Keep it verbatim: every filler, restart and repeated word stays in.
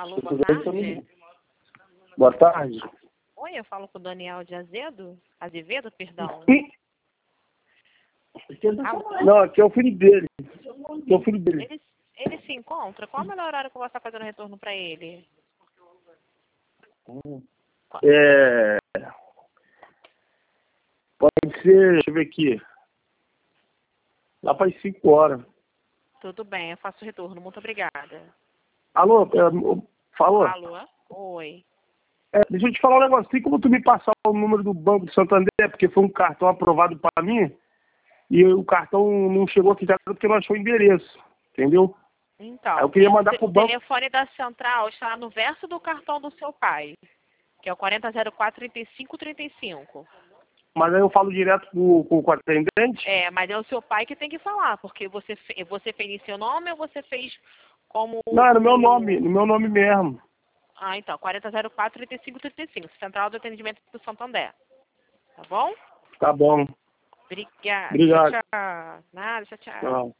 Alô, boa tarde. Boa tarde. Oi, eu falo com o Daniel de Azedo? Azevedo, perdão. Sim. Não, aqui é o filho dele. Aqui é o filho dele. Ele, ele se encontra? Qual é o melhor horário que eu vou estar fazendo retorno para ele? É... Pode ser, deixa eu ver aqui. Lá para as cinco horas. Tudo bem, eu faço retorno. Muito obrigada. Alô, é, falou? Alô? Oi. É, deixa eu te falar um negócio. Tem como tu me passar o número do Banco de Santander? Porque foi um cartão aprovado para mim e o cartão não chegou aqui porque não achou o endereço. Entendeu? Então, Aí eu queria mandar esse, pro o banco. telefone da central está no verso do cartão do seu pai, que é o quarenta zero quatro, trinta e cinco, trinta e cinco. Mas aí eu falo direto com, com o atendente? É, mas é o seu pai que tem que falar, porque você, fe- você fez em seu nome ou você fez como... Não, é no meu o- nome, no meu nome mesmo. Ah, então, quarenta zero quatro, trinta e cinco, trinta e cinco, Central do Atendimento do Santander. Tá bom? Tá bom. Obrigada. Obrigado. Tchau, tchau. Nada, tchau, tchau. Tchau.